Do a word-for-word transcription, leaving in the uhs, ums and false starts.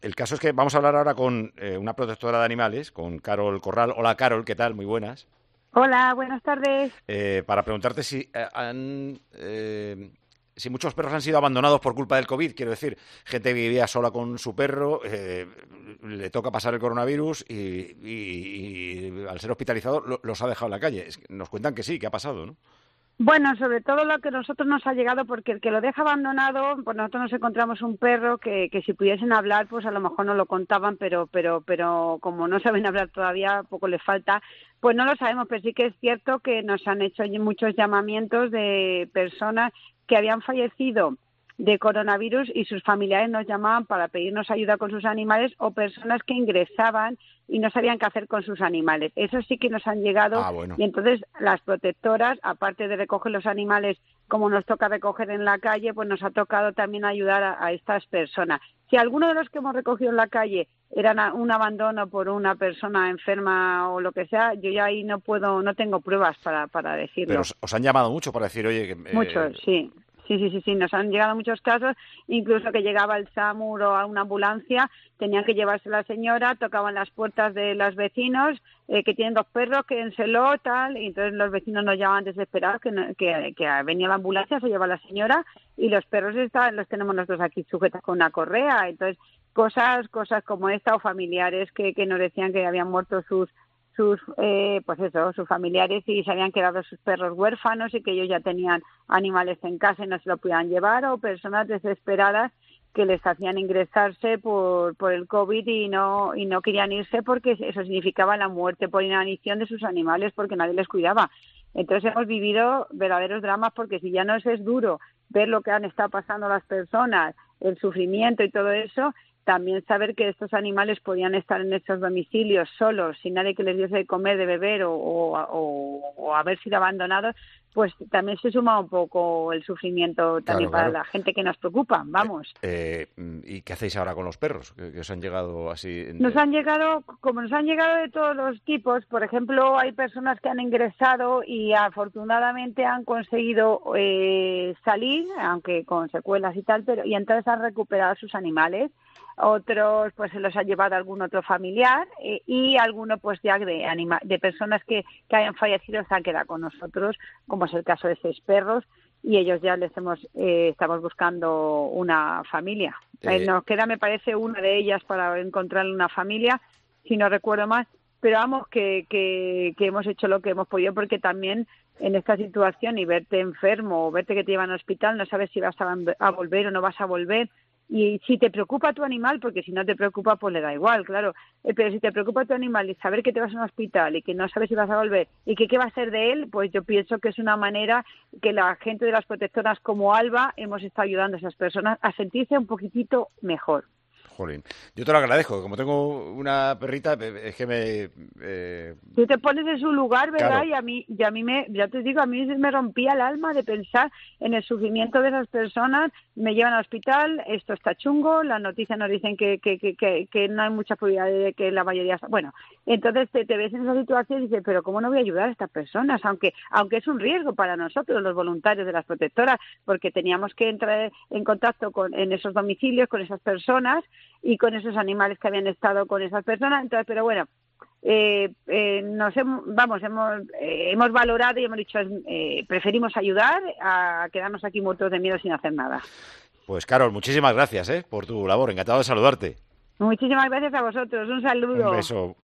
el caso es que vamos a hablar ahora con eh, una protectora de animales, con Carol Corral. Hola, Carol, ¿qué tal? Muy buenas. Hola, buenas tardes. Eh, para preguntarte si eh, han... eh, si muchos perros han sido abandonados por culpa del COVID, quiero decir, gente que vivía sola con su perro, eh, le toca pasar el coronavirus y, y- y al ser hospitalizado lo- los ha dejado en la calle. Es que nos cuentan que sí, que ha pasado, ¿no? Bueno, sobre todo lo que a nosotros nos ha llegado, porque el que lo deja abandonado, pues nosotros nos encontramos un perro que, que si pudiesen hablar, pues a lo mejor no lo contaban, pero, pero, pero como no saben hablar todavía, poco les falta, pues no lo sabemos, pero sí que es cierto que nos han hecho muchos llamamientos de personas que habían fallecido de coronavirus y sus familiares nos llamaban para pedirnos ayuda con sus animales o personas que ingresaban y no sabían qué hacer con sus animales. Eso sí que nos han llegado Ah, bueno. y entonces las protectoras, aparte de recoger los animales como nos toca recoger en la calle, pues nos ha tocado también ayudar a, a estas personas. Si alguno de los que hemos recogido en la calle era un abandono por una persona enferma o lo que sea, yo ya ahí no puedo, no tengo pruebas para, para Pero decirlo. os, os han llamado mucho para decir, oye, que... eh, Muchos, sí. Sí, sí, sí, sí, nos han llegado muchos casos, incluso que llegaba el SAMUR o a una ambulancia, tenían que llevarse a la señora, tocaban las puertas de los vecinos, eh, que tienen dos perros, quédenselo, tal, y entonces los vecinos nos llamaban desesperados que, no- que, que venía la ambulancia, se lleva a la señora, y los perros están, los tenemos nosotros aquí sujetos con una correa, entonces cosas, cosas como esta o familiares que, que nos decían que habían muerto sus sus eh, pues eso, sus familiares y se habían quedado sus perros huérfanos y que ellos ya tenían animales en casa y no se lo podían llevar, o personas desesperadas que les hacían ingresarse por, por el COVID y no y no querían irse porque eso significaba la muerte por inanición de sus animales porque nadie les cuidaba. Entonces hemos vivido verdaderos dramas porque si ya nos es duro ver lo que han estado pasando las personas, el sufrimiento y todo eso, también saber que estos animales podían estar en estos domicilios solos, sin nadie que les diese de comer, de beber o, o, o, o haber sido abandonados, pues también se suma un poco el sufrimiento también claro, para claro. la gente que nos preocupa, vamos. Eh, ¿y qué hacéis ahora con los perros que, que os han llegado así? Nos en- han llegado, como nos han llegado de todos los tipos, por ejemplo, hay personas que han ingresado y afortunadamente han conseguido eh, salir, aunque con secuelas y tal, pero y entonces han recuperado sus animales. Otros pues se los ha llevado algún otro familiar eh, y algunos pues ya de, anima de personas que, que hayan fallecido se han quedado con nosotros, como es el caso de seis perros, y ellos ya les hemos eh, estamos buscando una familia. Eh, eh, nos queda, me parece, una de ellas para encontrar una familia, si no recuerdo mal, pero vamos, que, que, que hemos hecho lo que hemos podido, porque también en esta situación y verte enfermo o verte que te llevan al hospital, no sabes si vas a, a volver o no vas a volver. Y si te preocupa tu animal, porque si no te preocupa, pues le da igual, claro. Eh, pero si te preocupa tu animal y saber que te vas a un hospital y que no sabes si vas a volver y que qué va a ser de él, pues yo pienso que es una manera que la gente de las protectoras como Alba hemos estado ayudando a esas personas a sentirse un poquitito mejor. Jolín. Yo te lo agradezco. Como tengo una perrita, eh, es que me... eh, Tú te pones en su lugar, ¿verdad? claro, Y a mí, y a mí me, ya te digo, a mí me rompía el alma de pensar en el sufrimiento de esas personas. Me llevan al hospital, esto está chungo, las noticias nos dicen que, que, que, que, que no hay mucha probabilidad de que la mayoría... Bueno, entonces te, te ves en esa situación y dices, pero ¿cómo no voy a ayudar a estas personas? Aunque, aunque es un riesgo para nosotros, los voluntarios de las protectoras, porque teníamos que entrar en contacto con, en esos domicilios, con esas personas y con esos animales que habían estado con esas personas. Entonces, pero bueno, eh, eh, nos hemos, vamos, hemos, eh, hemos valorado y hemos dicho, eh, preferimos ayudar a quedarnos aquí muertos de miedo sin hacer nada. pues Carol, muchísimas gracias, ¿eh? por tu labor. Encantado de saludarte. Muchísimas gracias a vosotros. Un Un saludo. beso.